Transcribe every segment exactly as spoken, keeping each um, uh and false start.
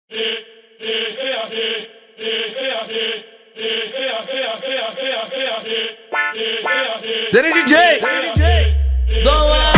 Dere D J, Dom A.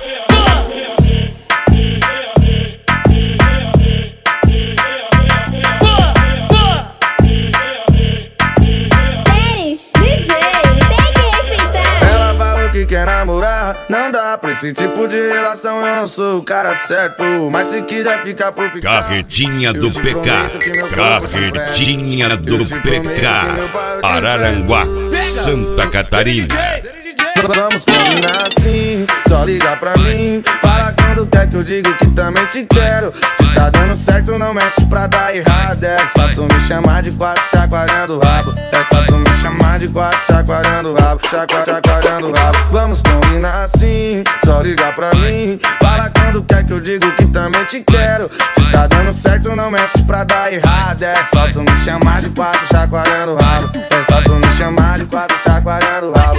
Quer namorar, não dá pra esse tipo de relação. Eu não sou o cara certo, mas se quiser ficar por ficar. Carretinha do P K, Carretinha do P K, Araranguá, Santa Catarina. Vamos combinar assim, só liga pra mim. Fala quando quer que eu digo que também te quero. Se tá dando certo não mexe pra dar errado. É só tu me chamar de quatro chacoalhando o rabo. É só tu me chamar de quatro chacoalhando o rabo. Chacoa, chacoalhando o rabo. Vamos combinar assim, só liga pra mim. Fala quando quer que eu digo que também te quero. Se tá dando certo não mexe pra dar errado. É só tu me chamar de quatro chacoalhando o rabo. É só tu me chamar de quatro chacoalhando o rabo.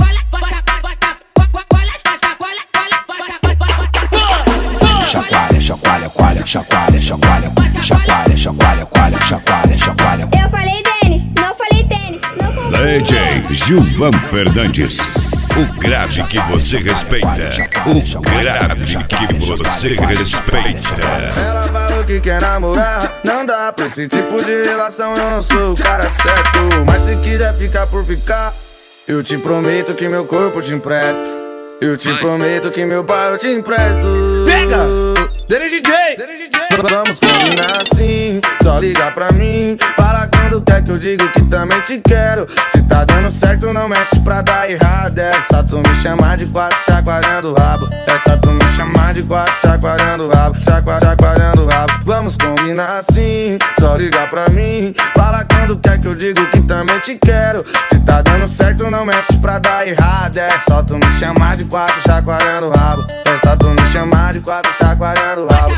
Chacoalha, chacoalha, coalha, chacoalha, chacoalha, chacoalha, chacoalha, coalha, chacoalha, chacoalha. Eu falei tênis, não falei tênis, não falei. D J Gilvan Fernandes, o grave que você respeita, o grave que você respeita. Ela falou que quer namorar, não dá pra esse tipo de relação. Eu não sou o cara certo, mas se quiser ficar por ficar, eu te prometo que meu corpo te empresto. Eu te prometo que meu pai eu te empresto. Pega! Dere D J, Dere D J. Vamos combinar assim, só liga pra mim. Fala quando quer que eu digo que também te quero. Se tá dando certo não mexe pra dar errado. É só tu me chamar de quatro chacoalhando o rabo. É só tu me chamar de quatro chacoalhando o rabo. Chacoa, chacoalhando o rabo. Vamos combinar assim, só liga pra mim. Fala quando quer que eu digo que também te quero. Se tá dando certo não mexe pra dar errado. É só tu me chamar de quatro chacoalhando o rabo. É só tu me chamar de quatro chacoalhando o rabo.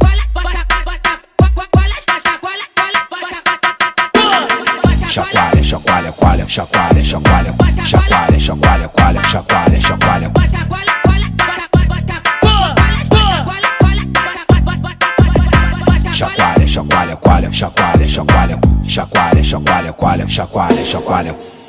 Chacoalha, chacoalha, coalha, chacoalha, chacoalha, chacoalha, chacoalha, coalha, chacoalha, chacoalha. Chacoalha, chacoalha, coalha, chacoalha, chacoalha, chacoalha, chacoalha, coalha, chacoalha, chacoalha.